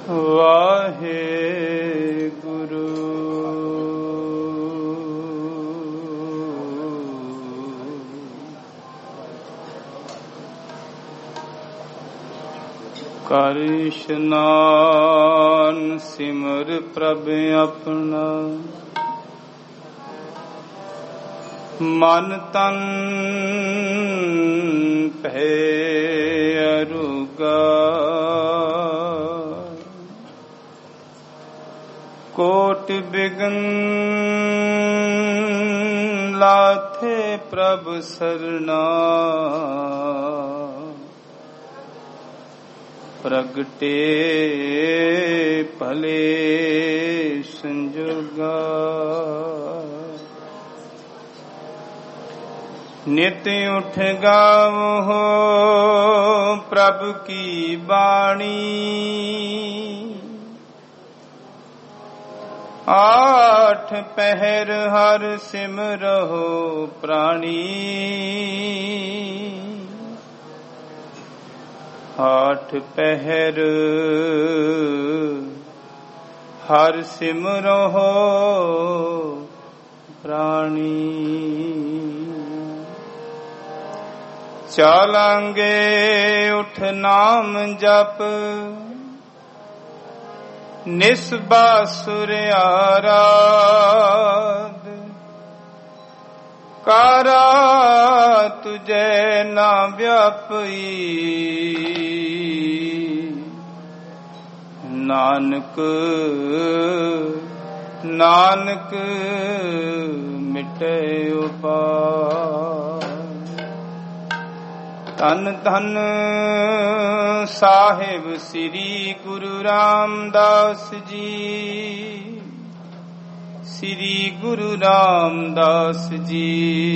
ਵਾਹਿਗੁਰੂ। ਕਰ ਇਸ਼ਨਾਨ ਸਿਮਰ ਪ੍ਰਭ ਆਪਣਾ, ਮਨ ਤਨ ਭੈ ਅਰੁਗਾ। ਕੋਟ ਬਿਗਨ ਲਾਥੇ ਪ੍ਰਭ ਸਰਨਾ, ਪ੍ਰਗਟੇ ਭਲੇ ਸੰਜੋਗਾ। ਨਿਤ ਉਠ ਗਾਵੋ ਪ੍ਰਭ ਕੀ ਬਾਣੀ, ਆਠ ਪਹਿਰ ਹਰ ਸਿਮਰਹੁ ਪ੍ਰਾਣੀ। ਆਠ ਪਹਿਰ ਹਰ ਸਿਮਰਹੁ ਪ੍ਰਾਣੀ। ਚਾਲਾਂਗੇ ਉਠ ਨਾਮ ਜਪ, ਨਿਸਬਾਸੁਰ ਆਰਾਧ। ਕਾਰਾ ਤੁਝੈ ਨਾ ਵਿਆਪਈ, ਨਾਨਕ ਨਾਨਕ ਮਿਟੈ ਉਪਾਇ। ਧੰਨ ਧੰਨ ਸਾਹਿਬ ਸ੍ਰੀ ਗੁਰੂ ਰਾਮਦਾਸ ਜੀ, ਸ੍ਰੀ ਗੁਰੂ ਰਾਮਦਾਸ ਜੀ।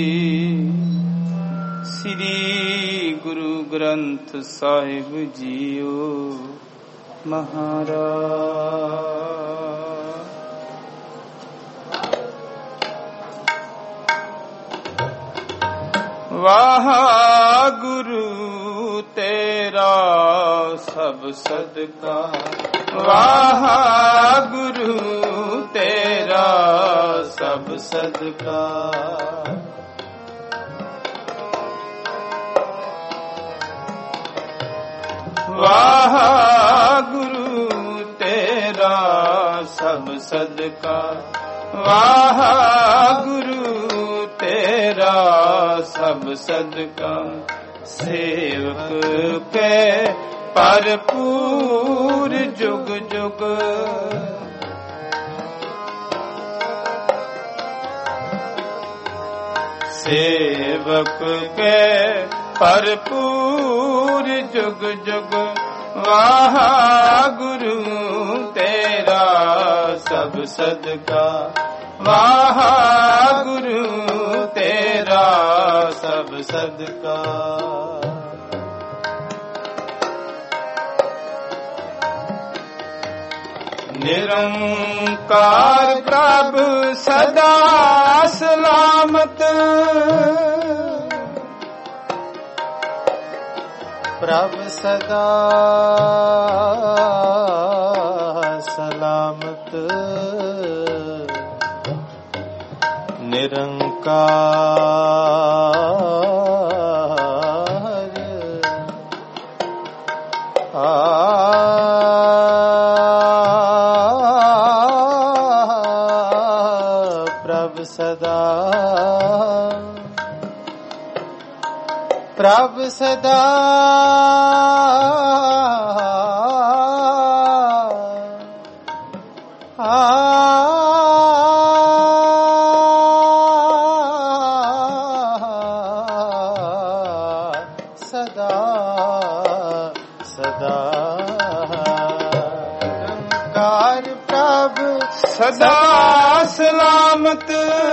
ਸ੍ਰੀ ਗੁਰੂ ਗ੍ਰੰਥ ਸਾਹਿਬ ਜੀਓ ਮਹਾਰਾਜ। ਵਾਹਿਗੁਰੂ ਤੇਰਾ ਸਭ ਸਦਕਾ, ਵਾਹਿਗੁਰੂ ਤੇਰਾ ਸਭ ਸਦਕਾ। ਵਾਹਿਗੁਰੂ ਤੇਰਾ ਸਭ ਸਦਕਾ, ਵਾਹਿਗੁਰੂ ਤੇਰਾ ਸਭ ਸਦਕਾ। ਸੇਵਕ ਕੇ ਭਰਪੂਰ ਜੁਗ ਜੁਗ, ਸੇਵਕ ਕੇ ਭਰਪੂਰ ਜੁਗ ਜੁਗ। ਵਾਹਿਗੁਰੂ ਤੇਰਾ ਸਭ ਸਦਕਾ, ਵਾਹਿਗੁਰੂ ਤੇਰਾ ਸਭ ਸਦਕਾ। ਨਿਰੰਕਾਰ ਪ੍ਰਭ ਸਦਾ ਸਲਾਮਤ, ਪ੍ਰਭ ਸਦਾ ਸਲਾਮਤ। ਨਿਰੰਕਾਰ ਪ੍ਰਭ ਸਦਾ, ਪ੍ਰਭ ਸਦਾ ਸਦਾ ਸਦਾ। ਨਿਰੰਕਾਰ ਪ੍ਰਭ ਸਦਾ ਸਲਾਮਤ,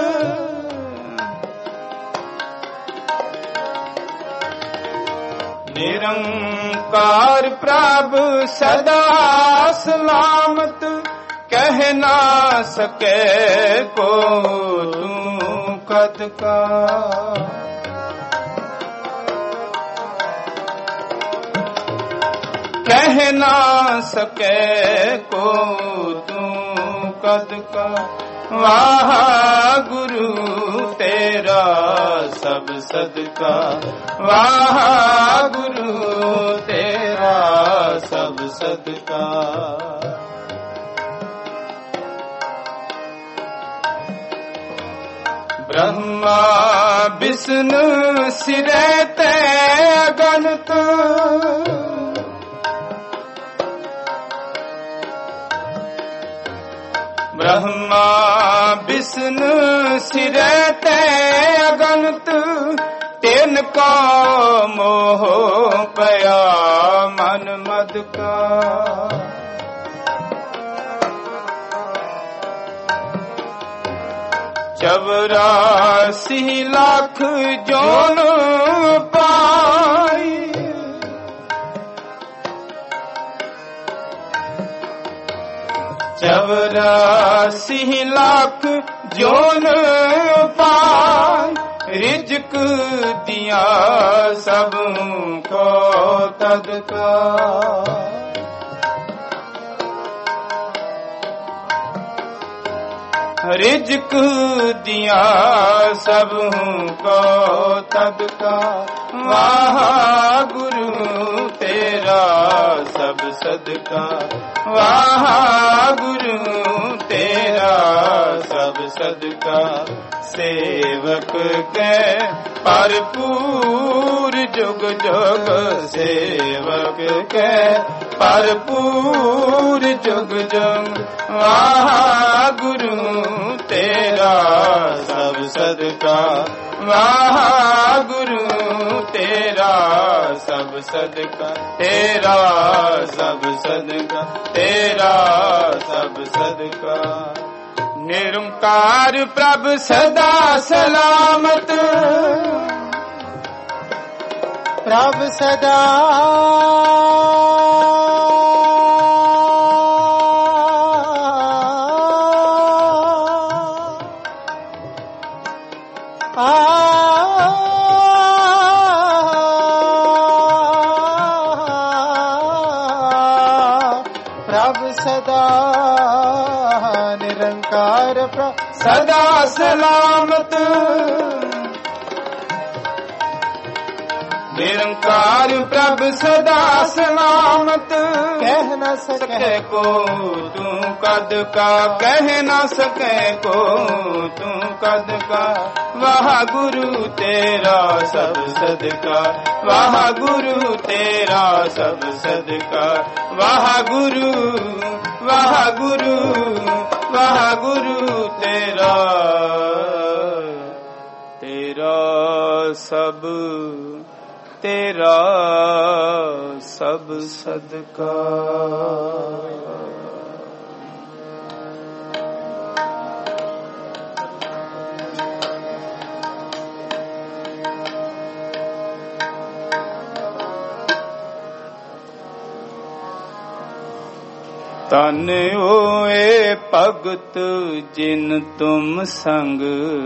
ਨਿਰੰਕਾਰ ਪ੍ਰਭ ਸਦਾ ਸਲਾਮਤ। ਕਹਿ ਨਾ ਸਕੇ ਕੋ ਤੂੰ ਕਦ ਕਾ, ਕਹਿ ਨਾ ਸਕੈ ਕੋ ਤੂੰ ਕਦ ਕਾ। ਵਾਹਿਗੁਰੂ ਤੇਰਾ ਸਭ ਸਦਕਾ, ਵਾਹਿਗੁਰੂ ਤੇਰਾ ਸਭ ਸਦਕਾ। ਬ੍ਰਹਮਾ ਵਿਸ਼ਨੂੰ ਸਿਰੇ ਤੇ ਅਗਨਤ, ਬ੍ਰਹਮਾ ਵਿਸ਼ਨੂੰ ਸਿਰੇ ਤੇ ਅਗਨਤ। ਤਿਨ ਕਾ ਮੋਹ ਪਿਆ ਮਨ ਮਦ ਕਾ। ਚੌਰਾਸੀ ਲੱਖ ਜੋਨ ਪਾਈ, ਚੌਰਾਸੀ ਲੱਖ ਜੋਨ ਪਾਈ। ਰਿਜ਼ਕ ਦਿਆ ਸਭ ਕੋ ਤਦ ਕਾ। ਰਿਜ਼ਕ ਦਿਆ ਸਭ ਕੋ ਤਦ ਕਾ। ਵਾਹਿਗੁਰੂ ਤੇਰਾ ਸਭ ਸਦਕਾ, ਵਾਹਿਗੁਰੂ ਤੇਰਾ ਸਭ ਸਦਕਾ। ਸੇਵਕ ਕੈ ਭਰਪੂਰ ਜੁਗ ਜੁਗ, ਸੇਵਕ ਕੈ ਭਰਪੂਰ ਜੁਗ ਜੁਗ। ਵਾਹਿਗੁਰੂ ਤੇਰਾ ਸਭ ਸਦਕਾ, ਵਾਹਿਗੁਰੂ ਤੇਰਾ ਸਭ ਸਦਕਾ। ਤੇਰਾ ਸਭ ਸਦਕਾ, ਤੇਰਾ ਸਭ ਸਦਕਾ। ਨਿਰੰਕਾਰ ਪ੍ਰਭ ਸਦਾ ਸਲਾਮਤ, ਪ੍ਰਭ ਸਦਾ ਪ੍ਰਭ ਸਦਾ ਨਿਰੰਕਾਰ ਪ੍ਰਭ ਸਦਾ ਸਲਾਮਤ। ਨਿਰੰਕਾਰ ਪ੍ਰਭ ਸਦਾ ਸਲਾਮਤ। ਕਹਿ ਨਾ ਸਕੈ ਕੋ ਤੂੰ ਕਦ ਕਾ, ਕਹਿ ਨਾ ਸਕੈ ਕੋ ਤੂੰ ਕਦ ਕਾ। ਵਾਹਿਗੁਰੂ ਤੇਰਾ ਸਭ ਸਦਕਾ, ਵਾਹਿਗੁਰੂ ਤੇਰਾ ਸਭ ਸਦਕਾ। ਵਾਹਿਗੁਰੂ ਵਾਹਿਗੁਰੂ ਵਾਹਿਗੁਰੂ ਤੇਰਾ, ਤੇਰਾ ਸਭ, ਤੇਰਾ ਸਭ ਸਦਕਾ। ਤਨ ਹੋਏ ਭਗਤ ਜਿਨ ਤੁਮ ਸੰਗ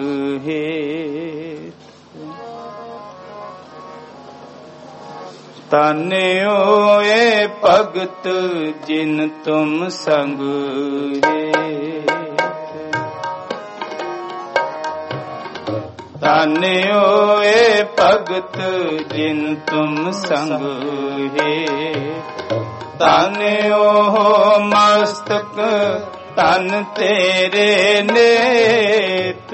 ਹੈ। ਤਨ ਹੋਏ ਭਗਤ ਜਿਨ ਤੁਮ ਸੰਗ ਹੈ। ਤਨ ਹੋਏ ਭਗਤ ਜਿਨ ਤੁਮ ਸੰਗ ਹੈ। ਤਨ ਉਹ ਮਸਤਕ ਤਨ ਤੇਰੇ ਨੇਤ।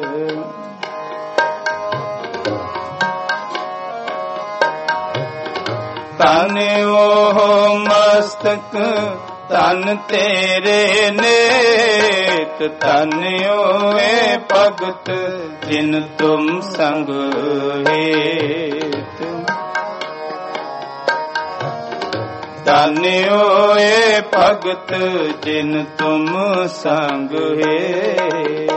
ਤਨ ਉਹ ਮਸਤਕ ਤਨ ਤੇਰੇ ਨੇਤ। ਤਨ ਹੋਏ ਭਗਤ ਜਿਨ ਤੁਮ ਸੰਗ ਹੇਤ। ਤਨ ਹੋਏ ਭਗਤ ਜਿਨ ਤੁਮ ਸੰਗ ਹੇਤ।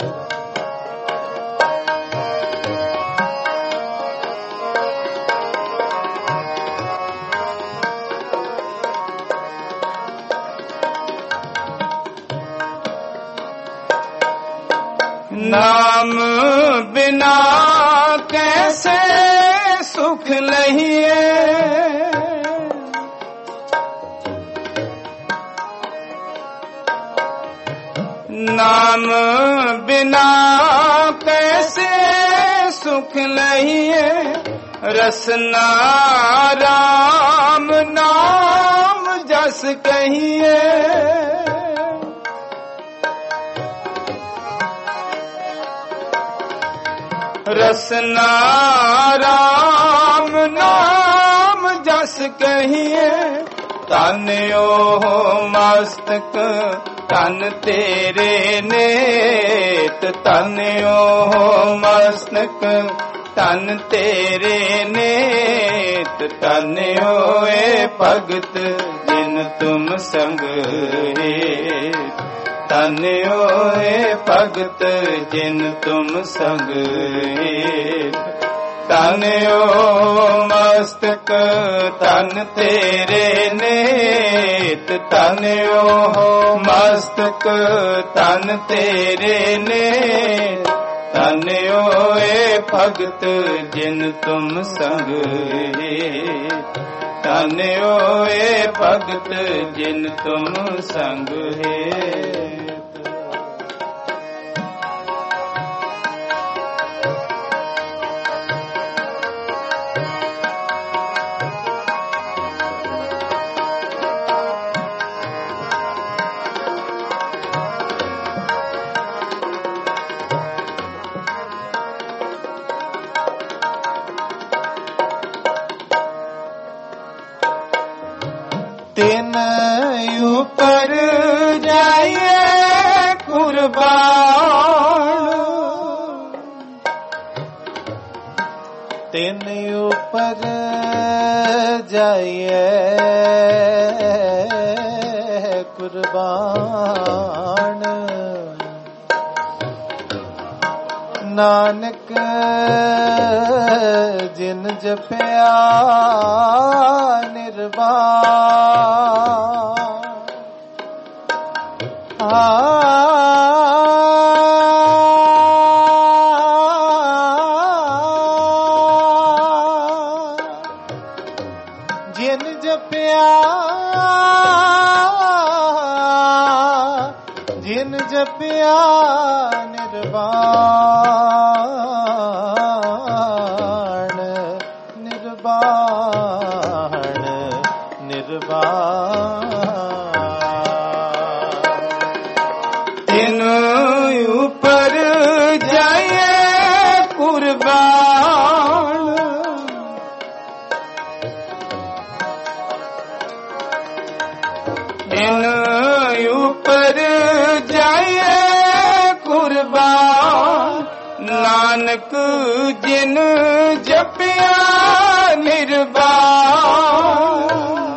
नाम बिना कैसे सुख लहिए। नाम बिना कैसे सुख नहीं है, रसना राम नाम जस कहिए। रसना राम नाम जस कहिए, तन ओ मस्तक तन तेरे नेत, तन ओ मस्तक तन तेरे नेत, तन ओए भगत जिन तुम संग हेत, तन ओए भगत जिन तुम संग हेत, तन ओ मस्तक तन तेरे नेत, तन ओ मस्तक तन तेरे नेत, तन ओए भगत जिन तुम संग हेत, तन ओए भगत जिन तुम संग हेत। तिन ऊपर जाइए कुर्बान, तिन ऊपर जाइए कुर्बान, नानक जिन जपया निर्वाण, जिन जपया जिन जपया निर्वाण, निर्वाण निर्वाण, तिन ऊपर जाए कुर्बान, तिन ऊपर जाए कुर्बान, नानक जिन जपिया निर्वाण,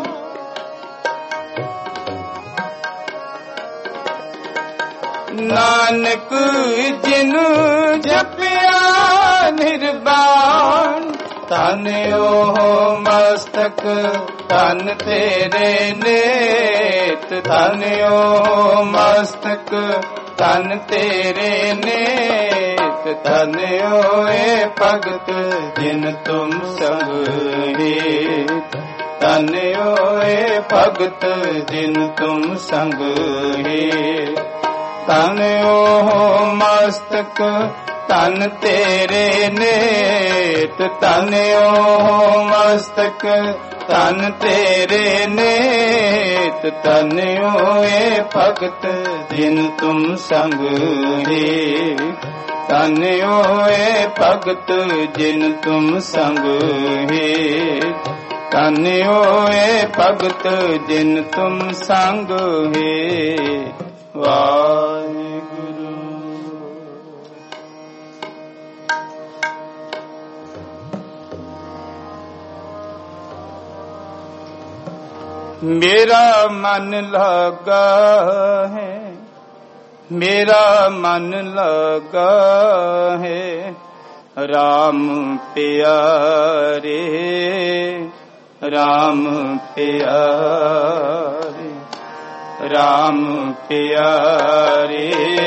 नानक जिन जपिया निर्वाण, तन ओ मस्तक तन तेरे नेत, तन ओ मस्तक तन तेरे नेत, तन ओए भगत जिन तुम संग हेत, तन ओए भगत जिन तुम संग हेत, तन ओ मस्तक तन तेरे नेत, तन ओ मस्तक तन तेरे नेत, तन ओए भगत जिन तुम संग हेत, तन ओए भगत जिन तुम संग हेत, तन ओए भगत जिन तुम संग हेत। वाहिगुरु। मेरा मन लगा है, मेरा मन लगा है, राम प्यारे, राम प्यारे, राम प्यारे,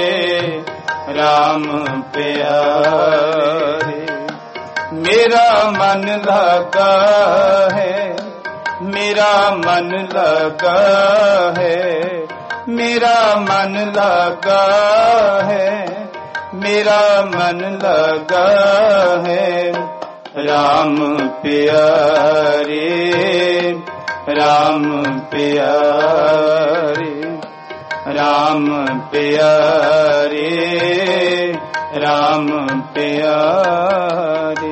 राम प्यारे। मेरा मन लगा है, मेरा मन लगा है, मेरा मन लगा है, मेरा मन लगा है। राम प्यारे, राम प्यारे, राम प्यारे, राम प्यारे।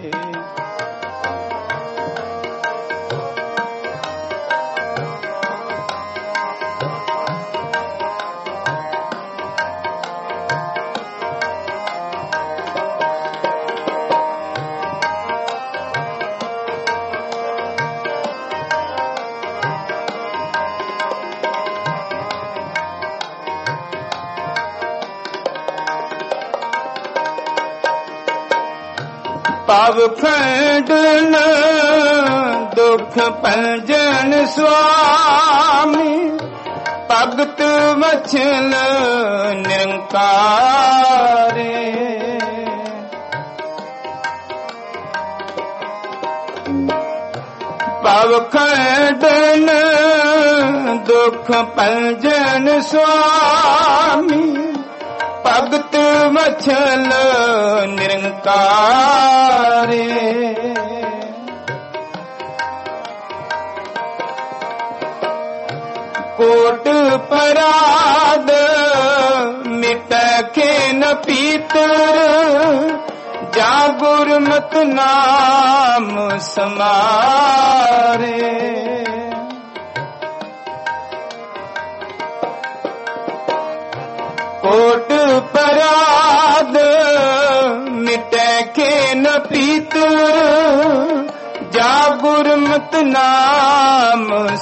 पाव खंडन दुख पंजन स्वामी, भगत वचन निरंकारे। पाव खंडन दुख पंजन स्वामी, भगत वचन निरंकारे। कोट पराद मिटके न पीतर, जा गुरमत नाम समारे। कोट पराद मिटके न पीतर, जा गुरमत नाम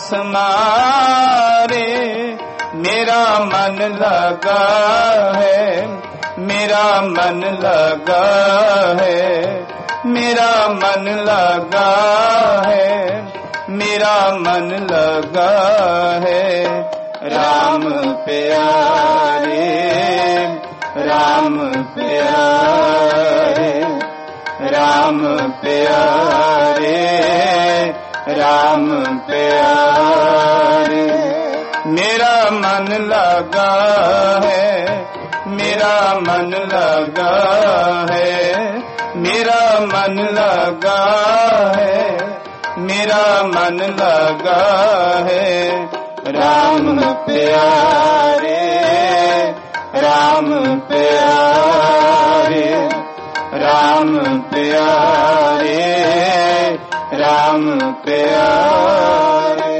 समारे। मेरा मन लगा है, मेरा मन लगा है, मेरा मन लगा है, मेरा मन लगा है। राम प्यारे, राम प्यारे, राम प्यारे, राम प्यारे। मेरा मन लगा है, मेरा मन लगा है, मेरा मन लगा है, मेरा मन लगा है। राम प्यारे, राम प्यारे, राम प्यारे, राम प्यारे।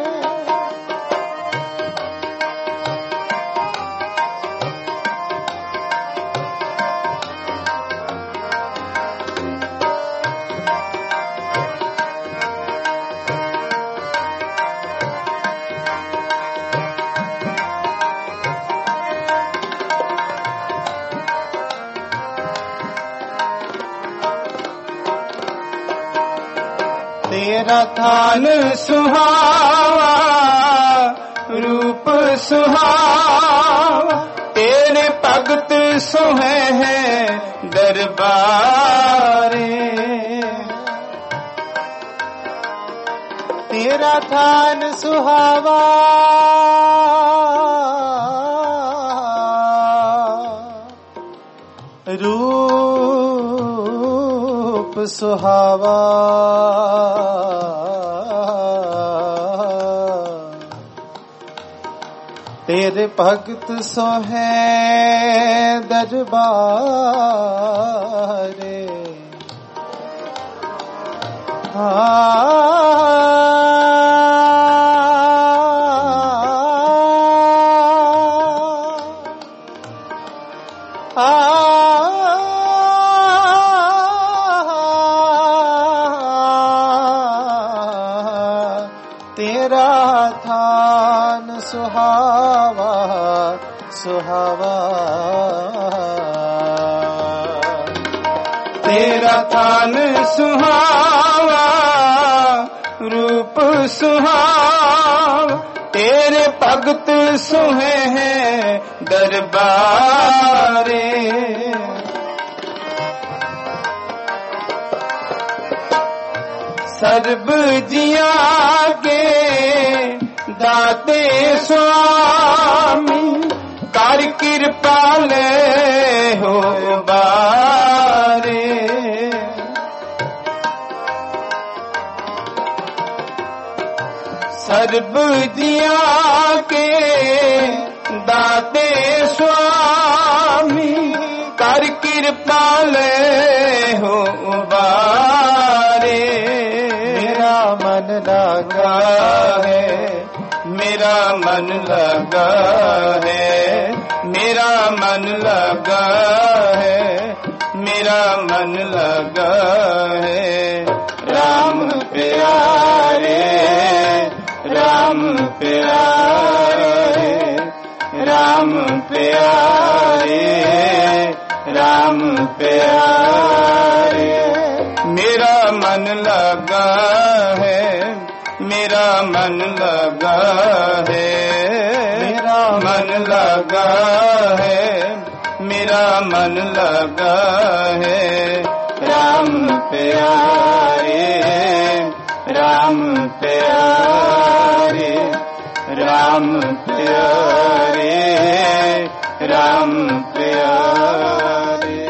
तेरा थान सुहावा, रूप सुहावा, तेरे भगत सोहे हैं दरबारे। तेरा थान सुहावा, रूप सुहावा, तेरे भगत सोहे दरबारे। तेरा थान सुहावा, सुहावा, तेरा थान सुहावा, रूप सुहावा, तेरे भगत सोहे हैं दरबारे। सर्ब जिया के दाते स्वामी, कृपाले हो बारे। सर्ब जिया के दाते स्वामी कर कृपाले हो बारे। मेरा मन लगा है, मेरा मन लगा है, मेरा मन लगा है, मेरा मन लगा है। राम प्यारे, राम प्यारे, राम प्यारे, राम प्यारे। मेरा मन लगा है, मेरा मन लगा है, मेरा मन लगा है, मेरा मन लगा है। राम प्यारे, राम प्यारे, राम प्यारे, राम प्यारे।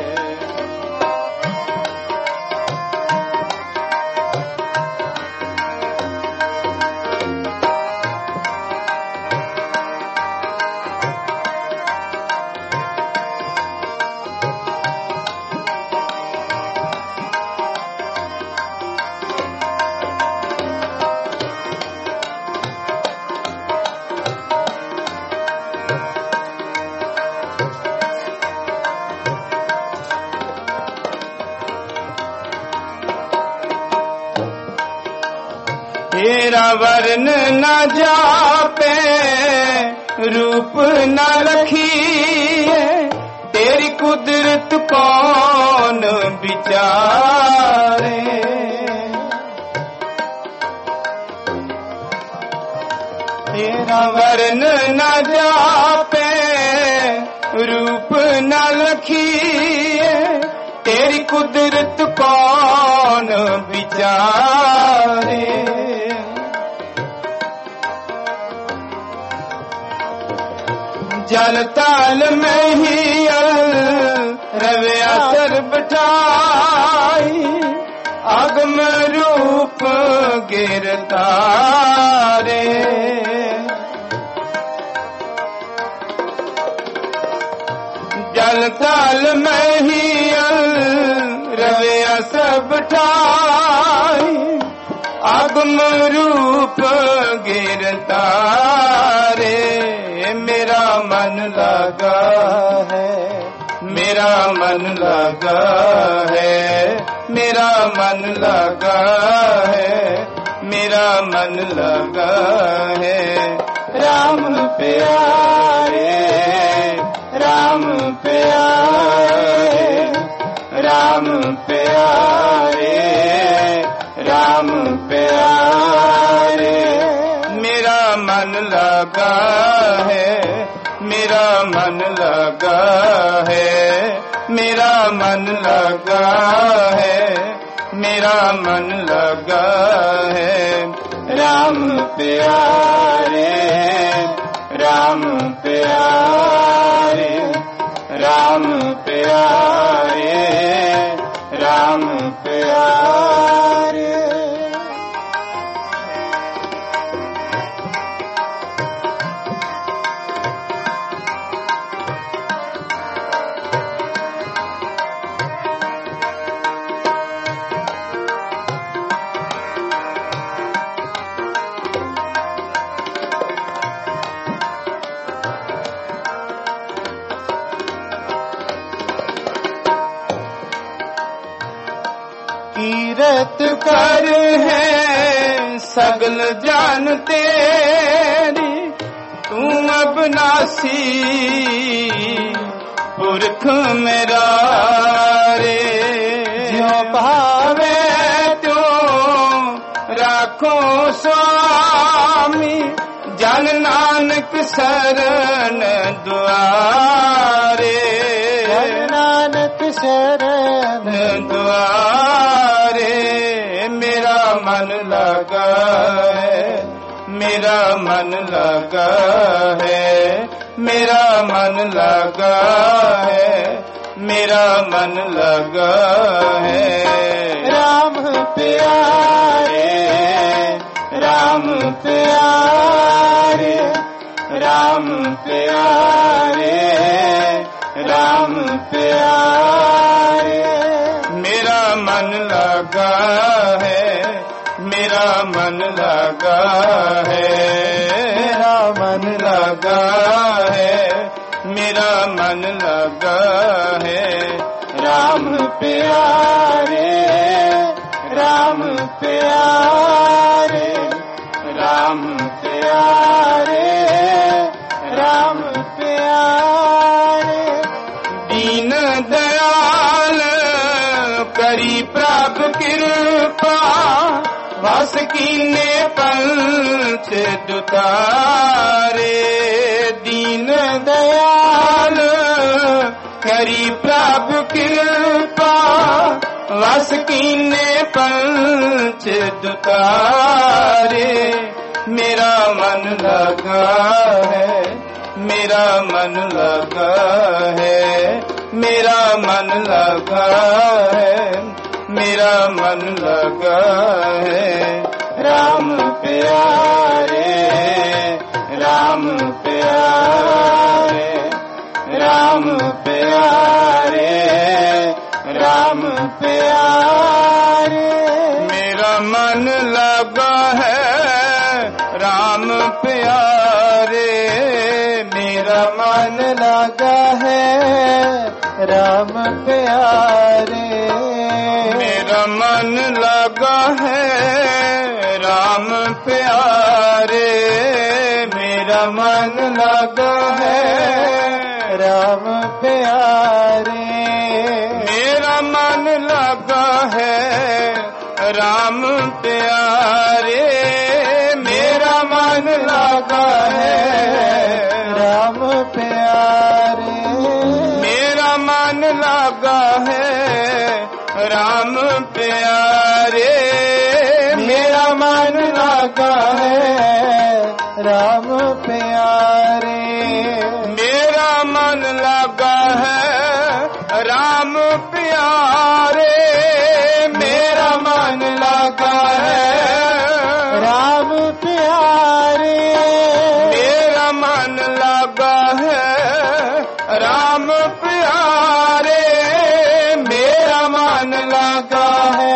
तेरा वर्ण न जापे, रूप न रखिए, तेरी कुदरत कौन विचारे। तेरा वर्ण न जापे, रूप न रखिए, तेरी कुदरत कौन विचारे। जल ताल में ही रवे असर बिठाई, अगम रूप गिरतारे। जल ताल में ही रवे असर बिठाई, अगम रूप गिरतारे। मेरा मन लगा है, मेरा मन लगा है, मेरा मन लगा है, मेरा मन लगा है। राम प्यारे, राम प्यारे, राम प्यारे, राम प्यारे। मेरा मन लगा है, मेरा मन लगा है, मेरा मन लगा है, मेरा मन लगा है। राम प्यारे, राम प्यारे, राम प्यारे, राम प्यारे। कीरत कर है सगल जान तेरी, तू अबनासी पुरख मेरा रे। ज्यों भावे त्यों राखो स्वामी, जन नानक शरण द्वारे। जन नानक शरण द्वारे। मेरा मन लगा है, मेरा मन लगा है, मेरा मन लगा है, मेरा मन लगा है। राम प्यारे, राम प्यारे, राम प्यारे, राम प्यारे। मेरा मन लगा है, मेरा मन लगा है, मेरा मन लगा है, मेरा मन लगा है। राम प्यारे, राम प्यारे, राम प्यारे, राम प्यारे। दीन दयाल करी प्रभु कृपा, वास कीने पंच दुतारे। दीन दयाल करी प्रभु कृपा, वास कीने पंच दुतारे। मेरा मन लगा है, मेरा मन लगा है, मेरा मन लगा है, मेरा मन लगा है। राम प्यारे, राम प्यारे, राम प्यारे, राम प्यारे। मेरा मन लगा है, राम प्यारे, मेरा मन लगा है, राम प्यारे। मेरा मन लगा है, राम प्यारे, मेरा मन लगा है, राम प्यारे। मेरा मन लगा है, राम प्यारे, मेरा मन लगा है, राम प्यारे। मेरा मन लगा है, राम प्यारे, मेरा मन लगा है, राम प्यारे। मेरा मन लगा है, राम प्यारे, मेरा मन लगा है, राम प्यारे। मेरा मन लगा है, राम प्यारे, मेरा मन लगा है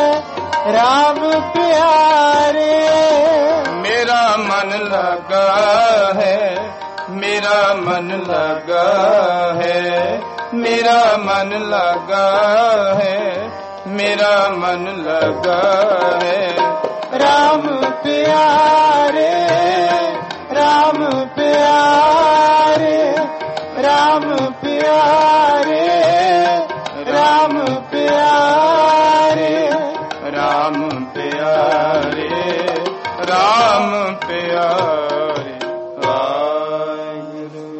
राम प्यारे। मेरा मन लगा है, मेरा मन लगा है, मेरा मन लगा है, मेरा मन लगा है। राम प्यारे, राम प्यारे, राम प्यारे, राम प्यारे, राम प्यारे, राम प्यारे। वाहिगुरु।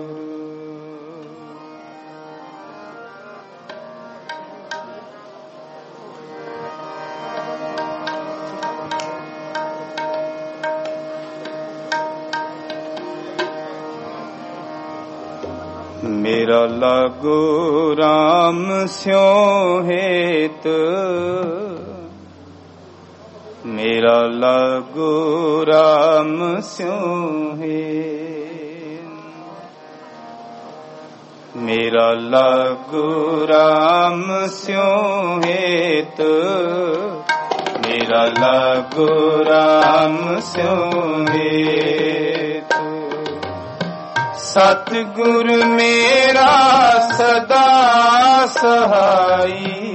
मेरा लागो राम स्यो हेत, मेरा लागो राम स्यो हेत, मेरा लागो राम स्यो हेत, मेरा लागो राम स्यो हेत। सतगुर मेरा सदा सहाई,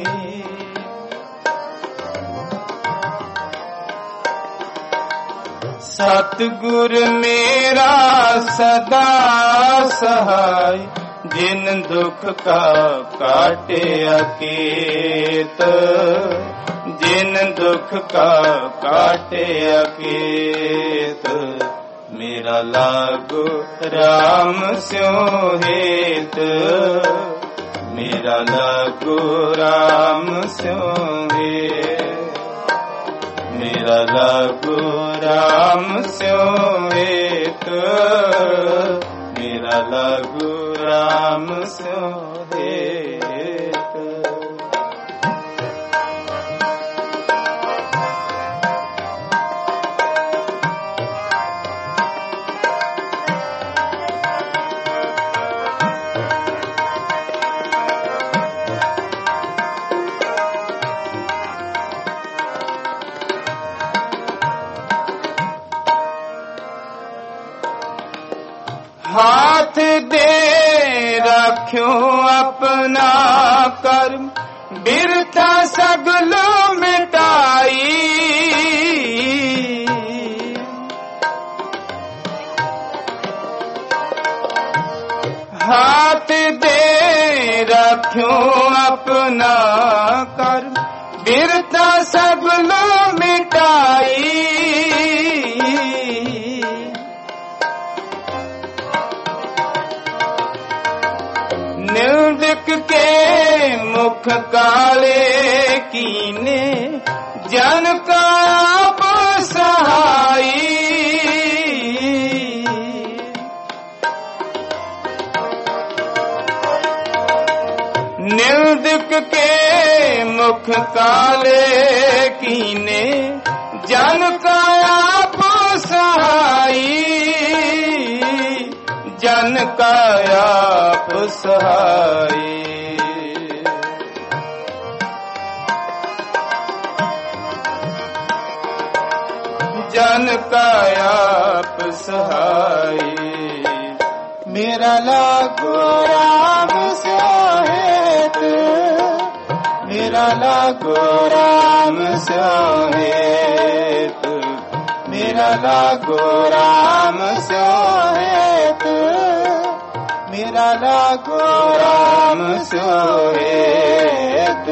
सतगुर मेरा सदा सहाय, जिन दुख का काटे अकेत, जिन दुख का काटे अकेत। मेरा लागो राम स्यो हेत, मेरा लागो राम स्यो हेत, मेरा लागो राम स्यो हेत, मेरा स्यो हेत। हाथ दे रख्यो अपना कर्म, बिरथा सगल मिटाई। हाथ दे रख्यो अपना कर्म, बिरथा सगल मिटाई। निर्दिक के मुख काले कीने, जन का आप सहाई। निर्दिक के मुख काले कीने, जन का आप सहाई। जन का आप सहाई। जन का आप सहाई। मेरा लागो राम स्यो हेत, मेरा लागो राम स्यो हेत, मेरा लागो राम स्यो हेत, मेरा लागो राम स्यो हेत।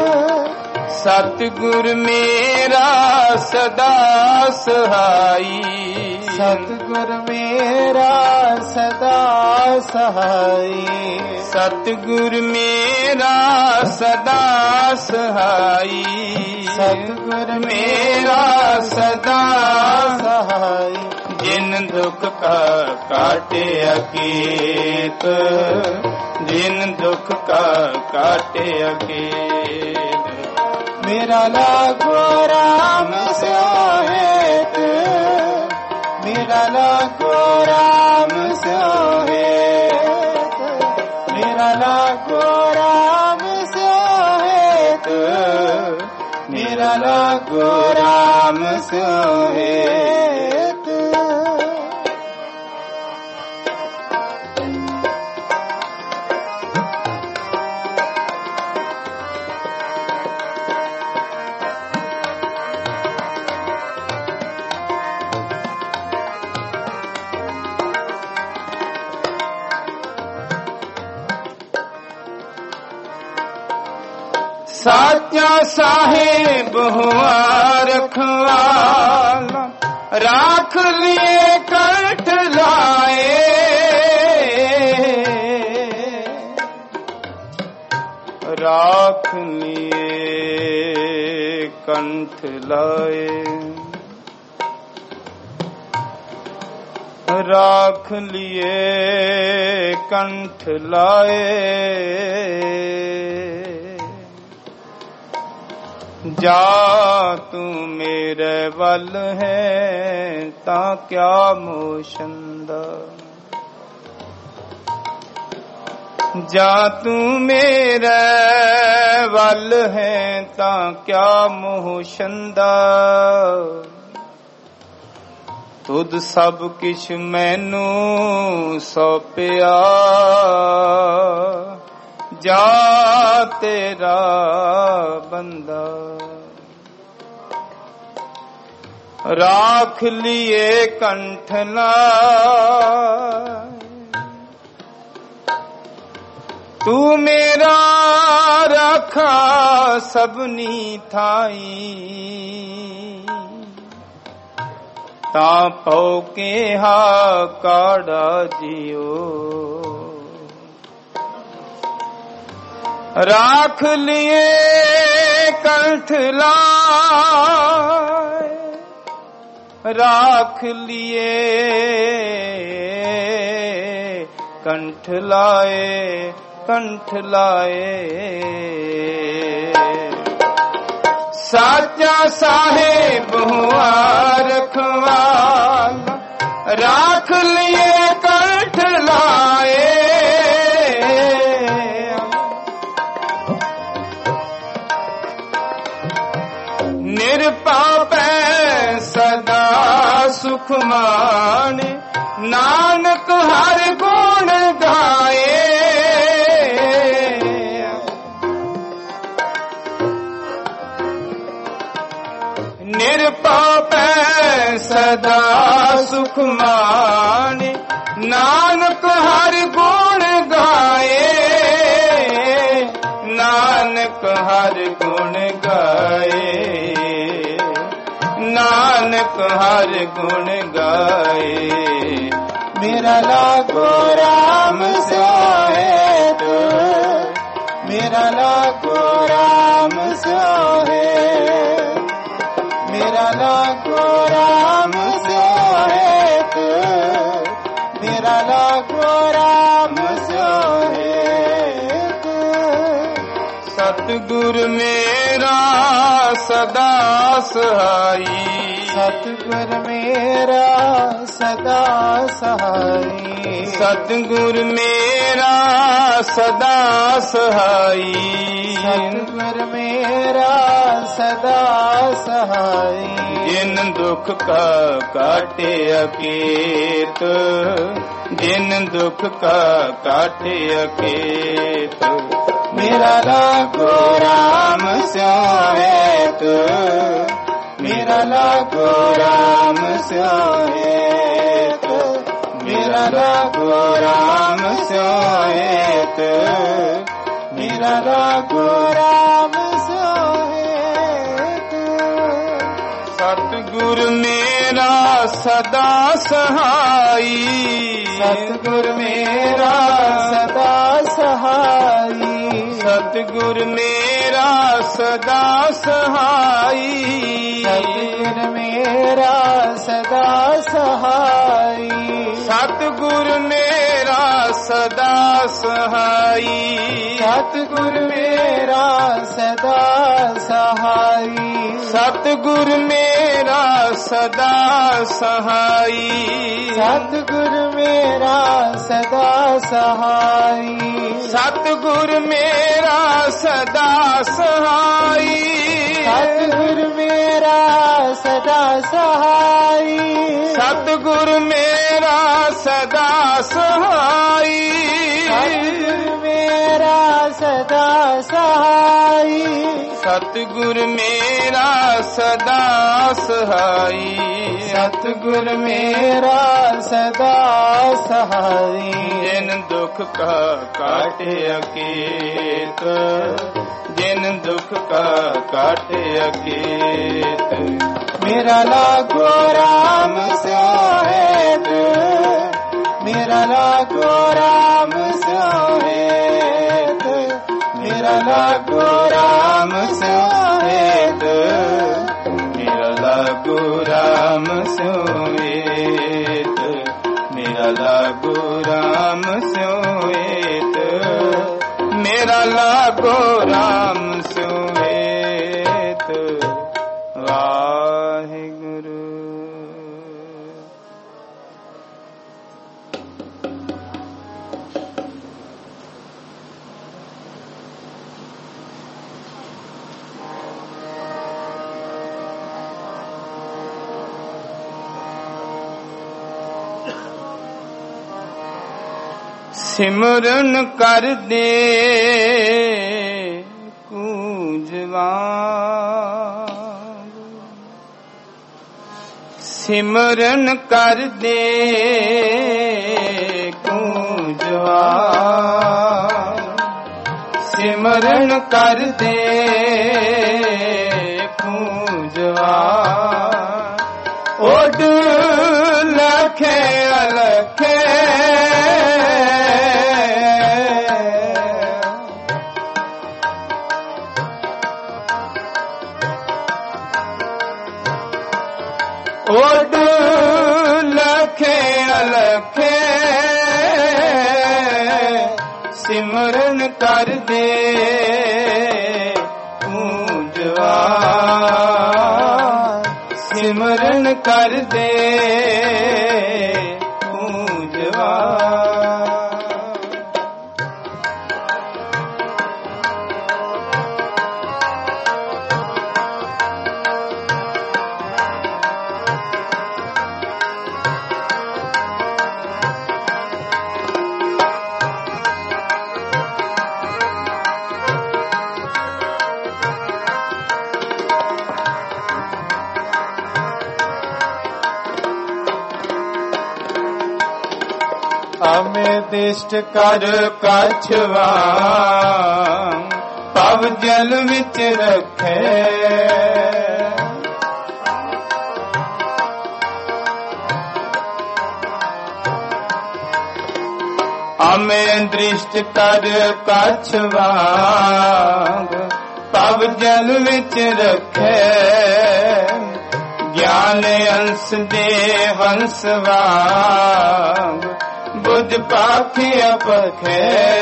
सतगुर मेरा सदा सहाई। सतगुर मेरा सदा सहाई। सतगुर मेरा सदा सहाई। सतगुर मेरा सदा सहाई। जिन दुख का काटे अकेत, जिन दुख का काटे अकेत। मेरा लागो राम स्यो हेत, मेरा लागो राम स्यो हेत, मेरा लागो राम स्यो हेत, मेरा लागो राम स्यो हेत। साचा साहेब हुआ रखवाला, राख लिए कंठ लाए। राख लिए कंठ लाए। राख लिए कंठ लाए। जा तू मेरे वल है ता क्या मोशंदा। जा तू मेरे वल है ता क्या मोशंदा। तुद सब किश मैनू सौंपिया, जा तेरा बंदा। राख लिए कंठ लाए, तू मेरा रखा सबनी थाई। ता पौ के हा काड़ा जियो। राख लिए कंठ लाए, राख लिए कंठ लाए। ਕੰਠ ਲਾਏ। ਸਾਚਾ ਸਾਹਿਬ ਹੁਆ ਰਖਵਾਲ ਰਾਖ ਲਿਏ ਕੰਠ ਲਾਏ। ਨਿਰਪਾਪੈ ਸਦਾ ਸੁਖ ਮਾਣੇ ਨਾਨਕ ਹਰ ਗੁਣ ਗਾਏ। ਨਿਰਪਾਪੈ ਸਦਾ ਸੁਖ ਮਾਣੇ ਨਾਨਕ ਹਰ ਗੁਣ ਗਾਏ। ਨਾਨਕ ਹਰ ਗੁਣ ਗਾਏ। ਨਾਨਕ ਹਰ ਗੁਣ ਗਾਏ। ਮੇਰਾ ਲਾਗੋ ਰਾਮ ਸੋਹੇਤ, ਮੇਰਾ ਲਾਗੋ ਰਾਮ ਸੋਹੇਤ, ਮੇਰਾ ਲਾਗੋ ਰਾਮ ਸੋਹੇਤ, ਮੇਰਾ ਲਾਗੋ ਰਾਮ ਸੋਹੇਤ। ਸਤਿਗੁਰ ਮੇਰਾ ਸਦਾ ਸਹਾਈ, ਸਤਿਗੁਰ ਮੇਰਾ ਸਦਾ ਸਹਾਈ, ਸਤਿਗੁਰ ਮੇਰਾ ਸਦਾ ਸਹਾਈ। ਸਤਿਗੁਰ ਮੇਰਾ ਸਦਾ ਸਹਾਈ। ਜਿਨ ਦੁਖ ਕਾ ਕਾਟੇ ਅਕੇਤ, ਜਿਨ ਦੁਖ ਕਾ ਕਾਟੇ ਅਕੇਤ। ਮੇਰਾ ਲਾਗੋ ਰਾਮ ਸੋਹੇਤ, ਮੇਰਾ ਲਾਗੋ ਰਾਮ ਸੋਹੇਤ, ਮੇਰਾ ਲਾਗੋ ਰਾਮ ਸੋਹੇਤ, ਮੇਰਾ ਲਾਗੋ ਰਾਮ ਸੋਹੇਤ। ਸਤਿਗੁਰ ਮੇਰਾ ਸਦਾ ਸਹਾਈ, ਸਤਿਗੁਰ ਮੇਰਾ ਸਦਾ ਸਹਾਈ, ਸਤਿਗੁਰ ਮੇਰਾ ਸਦਾ ਸਹਾਈ। ਸਤਿਗੁਰ ਮੇਰਾ ਸਦਾ ਸਹਾਈ, ਸਤਿਗੁਰ ਮੇਰਾ ਸਦਾ ਸਹਾਈ। ਸਤਿਗੁਰ ਮੇਰਾ ਸਦਾ ਸਹਾਈ, ਸਤਿਗੁਰ ਮੇਰਾ ਸਦਾ ਸਹਾਈ। ਸਤਿਗੁਰ ਮੇਰਾ ਸਦਾ ਸਹਾਈ, ਸਤਿਗੁਰ ਮੇਰਾ ਸਦਾ ਸਹਾਈ। ਸਤਿਗੁਰ ਮੇਰਾ ਸਦਾ ਸਹਾਈ, ਸਤਿਗੁਰ ਮੇਰਾ ਸਦਾ ਸਹਾਈ। ਸਤਿਗੁਰ ਮੇਰਾ ਸਦਾ ਸਹਾਈ, ਸਤਿਗੁਰ ਮੇਰਾ ਸਦਾ ਸਹਾਈ। ਸਤਿਗੁਰ ਮੇਰਾ ਸਦਾ ਸਹਾਈ। ਜਿਨ ਦੁਖ ਕਾ ਕਾਟੇ ਅਕੇਤ, ਜਿਨ ਦੁਖ ਕਾ ਕਾਟੇ ਅਕੇਤ। ਮੇਰਾ ਲਾਗੋ ਰਾਮ ਸੋਹੇਤ, ਮੇਰਾ ਲਾਗੋ ਰਾਮ ਸੋਹੇਤ, ਮੇਰਾ ਲਾਗੋ ਰਾਮ ਸੋਹੇਤ, ਮੇਰਾ ਲਾਗੋ ਰਾਮ ਸੋਹੇਤ, ਮੇਰਾ ਲਾਗੋ ਰਾਮ ਸੋਹੇਤ, ਮੇਰਾ ਲਾਗੋ ਰਾਮ ਸੋਹੇਤ। ਵਾਹਿਗੁਰੂ। ਸਿਮਰਨ ਕਰਦੇ ਕੂੰਜਵਾ, ਸਿਮਰਨ ਕਰਦੇ ਕੂੰਜਵਾ, ਸਿਮਰਨ ਕਰਦੇ ਕੂੰਜਵਾ। ਓਡ ਲਖੇ ਅਲਖੇ ਓਡ ਲਖੇ ਅਲਖੇ ਸਿਮਰਨ ਕਰਦੇ ਪੂਜਵਾ ਸਿਮਰਨ ਕਰਦੇ ਪੂਜਵਾ ਅਮਿਦਿਸ਼ਟ ਕਰ ਕਛਵਾ ਪਵ ਜਲ ਵਿੱਚ ਰੱਖੇ ਅਮਿਦਿਸ਼ਟ ਕਰ ਕਛਵਾ ਪਵ ਜਲ ਵਿੱਚ ਰੱਖੇ ਗਿਆਨ ਅੰਸ ਦੇ ਹੰਸ ਵਾਂਗ ਬੁੱਧ ਪਾਖੇ ਅਪਖੇ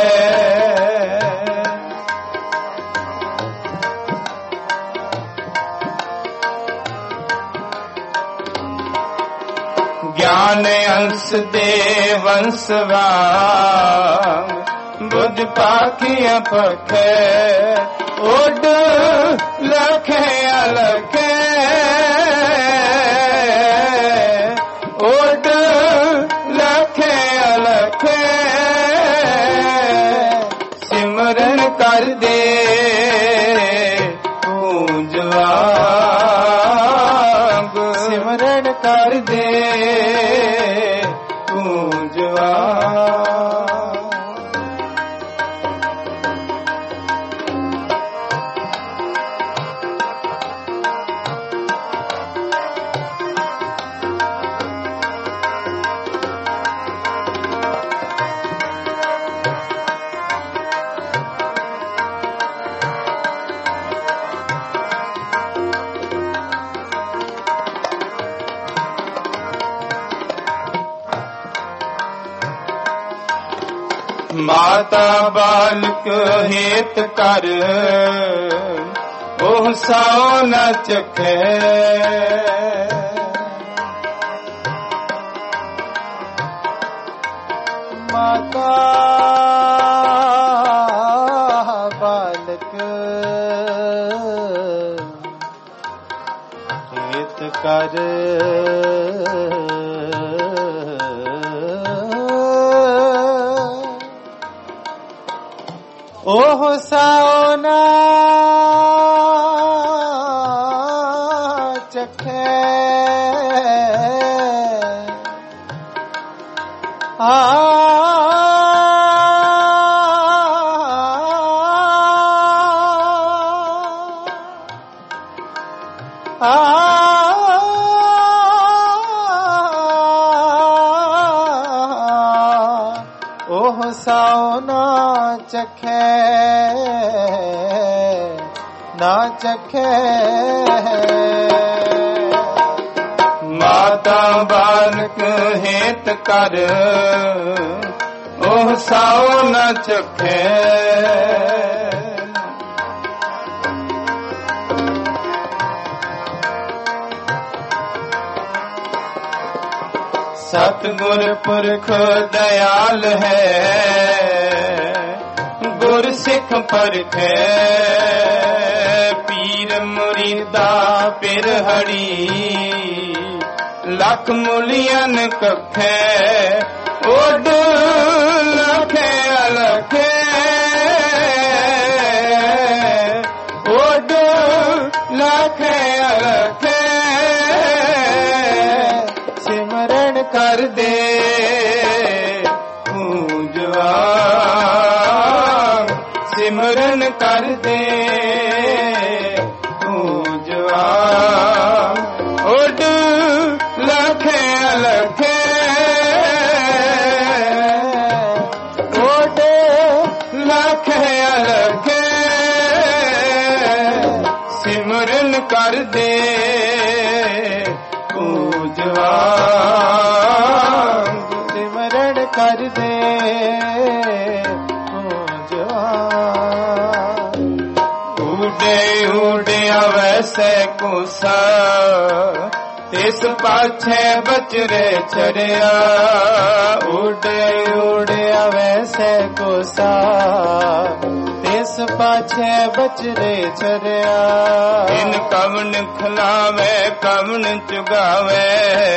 ਗਿਆਨ ਅੰਸ ਦੇ ਵੰਸ ਵਾਂਗ ਬੁੱਧ ਪਾਖੇ ਅਪਖੇ ਓਡ ਲਖੇ ਅਲਖੇ ਓਡ ਲਖੇ ਅਲਖੇ ਸਿਮਰਨ ਕਰਦੇ ਪੂਜਵਾ ਸਿਮਰਨ ਕਰਦੇ ਪੂਜਵਾ ਮਾਤਾ ਬਾਲਕ ਹੇਤ ਕਰ ਉਹ ਸਾਉ ਨ ਚਖੇ ਮਾਤਾ ਬਾਲਕ ਹੇਤ ਕਰ ओह साओ ना चखे ओह साओ ना चखे ना चखे माता बालक हेत कर ओह साओ न चखे सतगुर पुरख दयाल है गुर सिख परखे पीर मुरीदा पिर हड़ी लख मुलियन कखे ओड लखे अलखे ओड लखे अलखे सिमरन कर दे पूजवा सिमरन कर दे पूजवा ओड लखे अलखे ओड लखे अलखे सिमरन कर दे पूजवा सिमरन कर दे पूजवा ਵੈਸੈ ਕੋਸਾ ਤਿਸ ਪਾਛੈ ਬਚਰੇ ਚਰਿਆ ਉਡੇ ਉੜਿਆ ਵੈਸੈ ਕੋਸਾ ਤਿਸ ਪਾਛੈ ਬਚਰੇ ਚਰਿਆ ਇਨ ਕਵਨ ਖਲਾਵੇ ਕਵਨ ਚੁਗਾਵੇ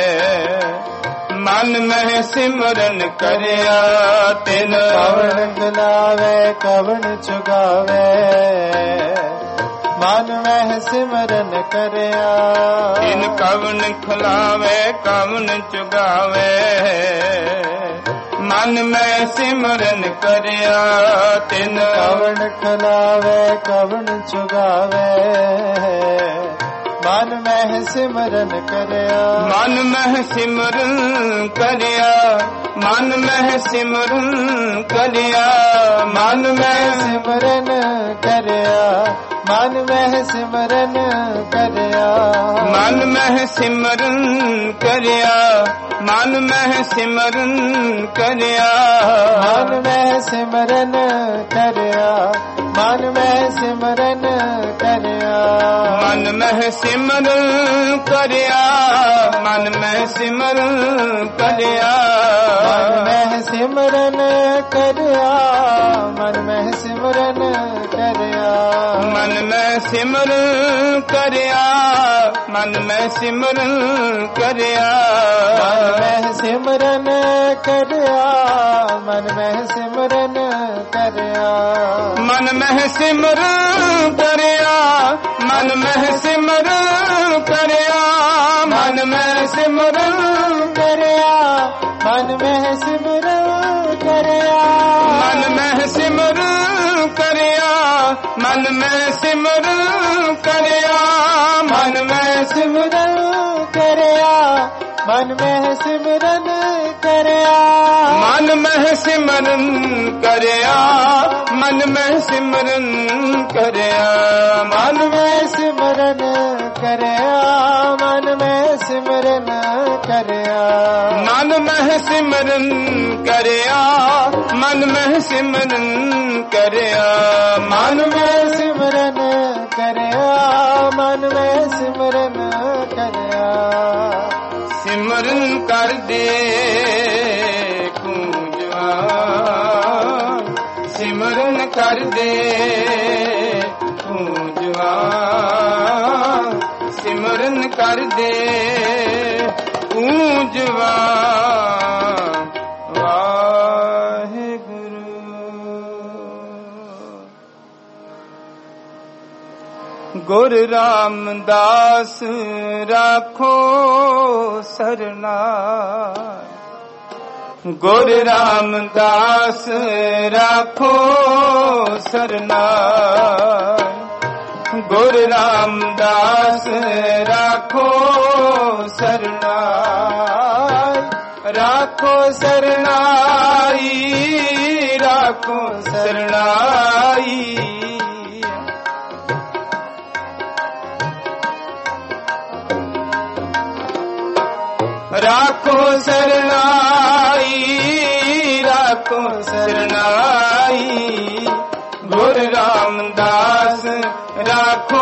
ਮਨ ਮਹਿ ਸਿਮਰਨ ਕਰਿਆ ਤਿਨ ਕਵਨ ਖਲਾਵੇ ਕਵਨ ਚੁਗਾਵੇ ਮਨ ਮਹਿ ਸਿਮਰਨ ਕਰਿਆ ਇਨ ਕਵਨ ਖਲਾਵੇ ਕਵਨ ਚੁਗਾਵੇ ਮਨ ਮੈਂ ਸਿਮਰਨ ਕਰਿਆ ਤਿਨ ਕਵਨ ਖਲਾਵੇ ਕਵਨ ਚੁਗਾਵੇ ਮਨ ਮਹਿ ਸਿਮਰਨ ਕਰਿਆ ਮਨ ਮਹਿ ਸਿਮਰਨ ਕਰਿਆ ਮਨ ਮਹਿ ਸਿਮਰਨ ਕਰਿਆ ਮਨ ਮਹਿ ਸਿਮਰਨ ਕਰਿਆ ਮਨ ਮਹਿ ਸਿਮਰਨ ਕਰਿਆ ਮਨ ਮਹਿ ਸਿਮਰਨ ਕਰਿਆ ਮਨ ਮਹਿ ਸਿਮਰਨ ਕਰਿਆ ਮਨ ਮਹਿ ਸਿਮਰਨ ਕਰਿਆ ਮਨ ਮਹਿ ਸਿਮਰਨ ਕਰਿਆ ਮਨ ਮਹਿ ਸਿਮਰਨ ਕਰਿਆ ਮਨ ਮਹਿ ਸਿਮਰਨ ਕਰਿਆ ਮਨ ਮਹਿ ਸਿਮਰਨ ਕਰਿਆ ਮਨ ਮਹਿ ਸਿਮਰਨ ਕਰਿਆ ਮਨ ਮੈਂ ਸਿਮਰਨ ਕਰਿਆ ਮਨ ਮੈਂ ਸਿਮਰਨ ਕਰਿਆ ਮਨ ਮਹਿ ਸਿਮਰਨ ਕਰਿਆ ਮਨ ਮਹਿ ਸਿਮਰਨ ਕਰਿਆ ਮਨ ਮਹਿ ਸਿਮਰਨ ਕਰਿਆ ਮਨ ਮਹਿ ਸਿਮਰਨ ਕਰਿਆ ਮਨ ਮੈਂ ਸਿਮਰਨ ਕਰਿਆ ਮਨ ਮਹਿ ਸਿਮਰਨ ਕਰਿਆ ਮਨ ਮੈਂ ਸਿਮਰਨ ਕਰਿਆ ਮਨ ਮੈਂ ਸਿਮਰਨ ਕਰਿਆ ਮਨ ਮੈਂ ਸਿਮਰਨ ਕਰਿਆ ਮਨ ਮਹਿ ਸਿਮਰਨ ਕਰਿਆ ਮਨ ਮਹਿ ਸਿਮਰਨ ਕਰਿਆ ਮਨ ਮਹਿ ਸਿਮਰਨ ਕਰਿਆ ਮਨ ਮਹਿ ਸਿਮਰਨ ਕਰਿਆ ਮਨ ਮਹਿ ਸਿਮਰਨ ਕਰਿਆ ਮਨ ਮਹਿ ਸਿਮਰਨ ਕਰਿਆ ਮਨ ਮਹਿ ਸਿਮਰਨ ਕਰਿਆ ਮਨ ਮਹਿ ਸਿਮਰਨ ਕਰਿਆ ਮਨ ਮਹਿ ਸਿਮਰਨ ਕਰਿਆ ਸਿਮਰਨ ਕਰਦੇ ਕੂੰਜਵਾ ਸਿਮਰਨ ਕਰਦੇ ਕੂੰਜਵਾ ਸਿਮਰਨ ਕਰਦੇ ਕੂੰਜਵਾ ਗੁਰ ਰਾਮਦਾਸ ਰਾਖੋ ਸਰਨਾ ਗੁਰ ਰਾਮਦਾਸ ਰਾਖੋ ਸਰਨਾ ਗੁਰ ਰਾਮਦਾਸ ਰਾਖੋ ਸਰਨਾ ਰਾਖੋ ਸਰਨਾਈ ਰਾਖੋ ਸਰਨਾਈ ਰਾਖੋ ਸਰਨਾਈ ਰਾਖੋ ਸਰਨਾਈ ਗੁਰ ਰਾਮਦਾਸ ਰਾਖੋ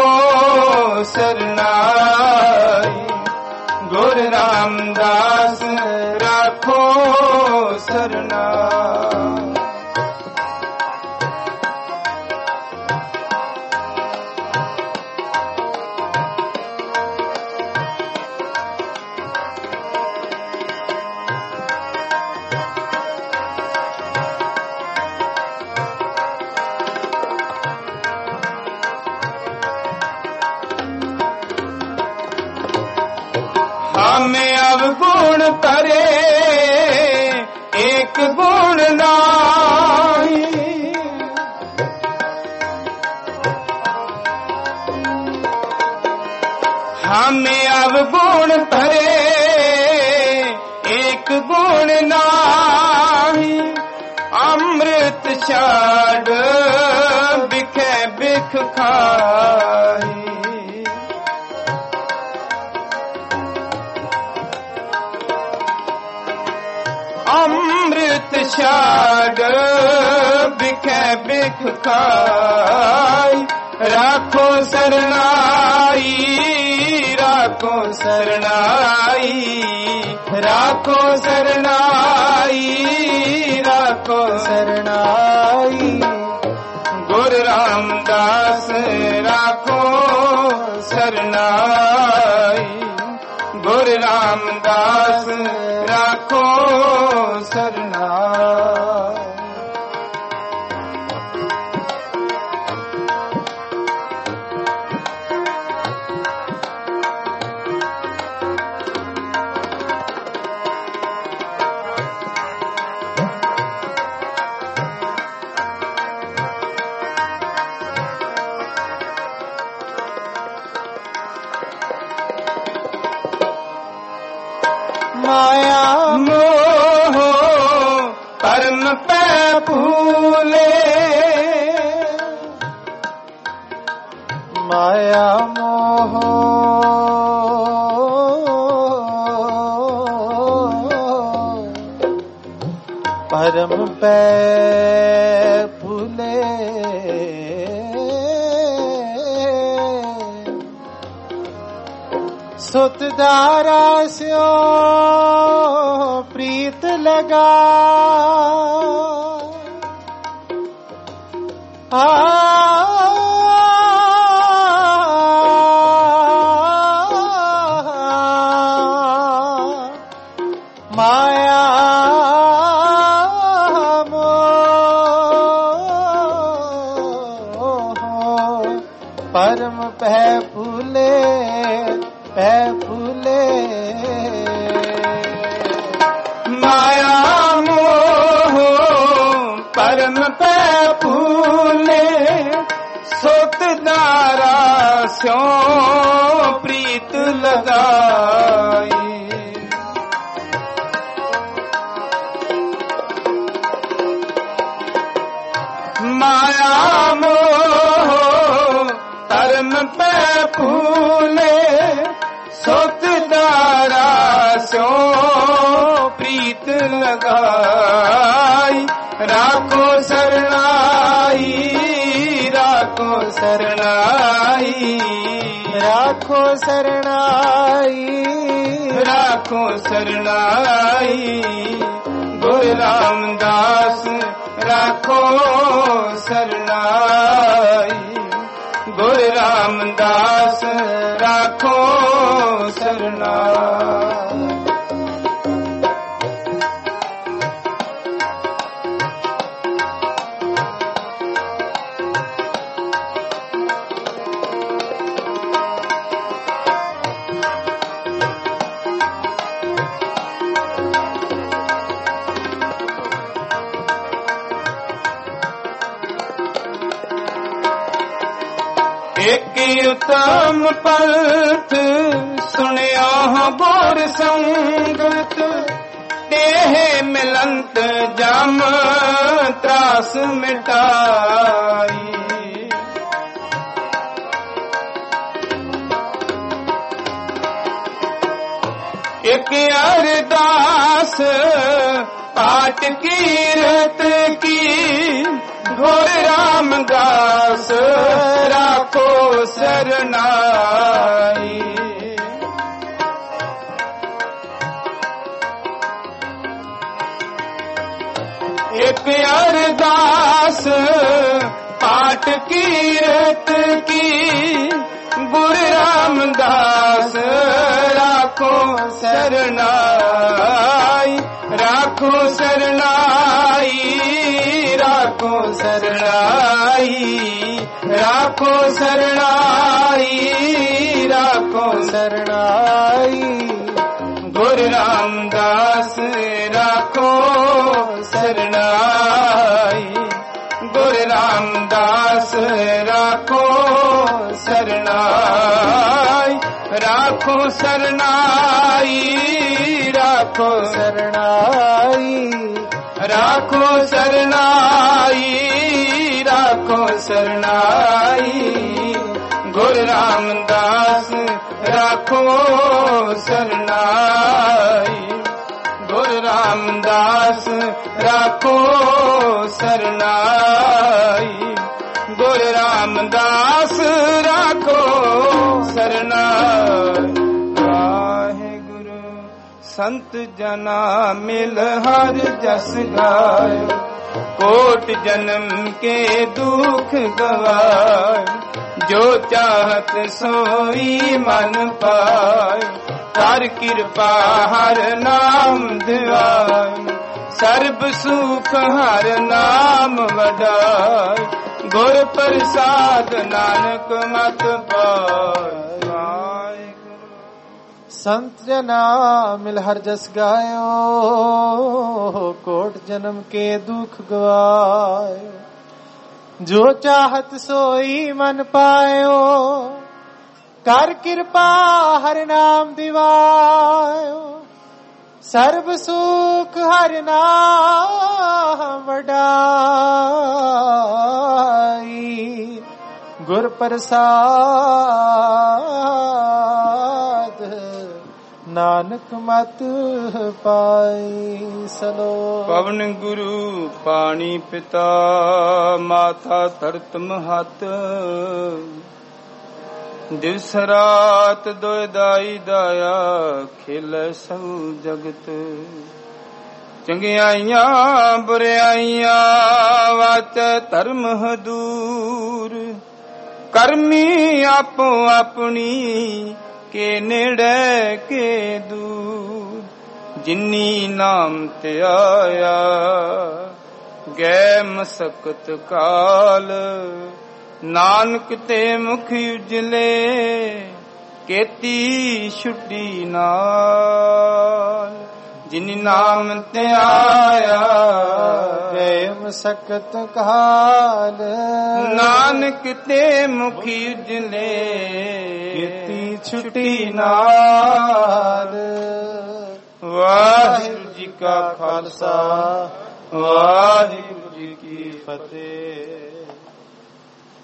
ਸਰਨਾਈ ਗੁਰ ਰਾਮਦਾਸ ਰਾਖੋ ਸਰਨਾਈ हमें अवगुण करे एक गुण नाही हमें अवगुण करे एक गुण नाही अमृत छाड़ बिखे बिख खाई अमृत छाड़ बिखे बिख खाई राखो सरनाई, राखो सरनाई, राखो सरनाई, राखो सरनाई। गुरु रामदास राखो सरनाई, गुरु रामदास राखो सरनाई। माया मोह परम पे फूले, माया मोह परम पे फूले, सुत दारा स्यो प्रीत लगा, माया मोह परम पै फूले, पै फूले। माया मोह परम पे फूले, सुत दारा स्यो प्रीत लगाई। माया मोह परम पे फूले, सुत दारा स्यो प्रीत लगाई। राखो सरनाई, राखो सरनाई, राखो सरनाई, राखो सरनाई। गुरु रामदास राखो सरनाई, गुरु रामदास राखो सरनाई। एक उत्तम पंथ सुनिया गुर संगत, देह मिलंत जम त्रास मिटाई। एक अरदास पाठ कीरत की, गुरु रामदास राखो सरनाई। एक अरदास पाठ कीरत की, गुरु रामदास राखो सरनाई। राखो सरनाई, राखो सरनाई, राखो सरनाई, राखो सरनाई। गुरु रामदास राखो सरनाई, गुरु रामदास राखो सरनाई। राखो सरनाई, राखो सरनाई, राखो सरनाई, राखो सरनाई। गुरु रामदास राखो सरनाई, गुरु रामदास राखो सरनाई। ਗੁਰ ਰਾਮਦਾਸ ਰਾਖੋ ਸਰਨਾਈ। ਵਾਹਿਗੁਰੂ ਸੰਤ ਜਨਾ ਮਿਲ ਹਰ ਜਸ ਗਾਇ, कोट जन्म के दुख गवाए, जो चाहत सोई मन पाए, हर कृपा हर नाम दिवाए, सर्ब सुख हर नाम वडाए, गुर प्रसाद नानक मत पाए। संत जना मिल हर जस गायो, कोट जन्म के दुख गवायो, जो चाहत सोई मन पायो, कर कृपा हर नाम दिवायो, सर्ब सुख हर नाम वडाई, गुर प्रसाद नानक मत पाई। सलो पवन गुरु पानी पिता माता धरत महत, दिवस रात दोय दाई दाया खिल सऊ जगत, चंगियाइयां बुराइयां वाच धर्म हदूर, करमी आपो अपनी के नेड़े के दूर, जिन्नी नाम ते आया गै मसकत काल, नानक ते मुख उजले केती छुट्टी नाल, जिन नाम ते आया गै मसकत काल, नानक ते मुख उजले केती छुट्टी नाल। वाहिगुरु जी का खालसा, वाहिगुरु जी की फतेह।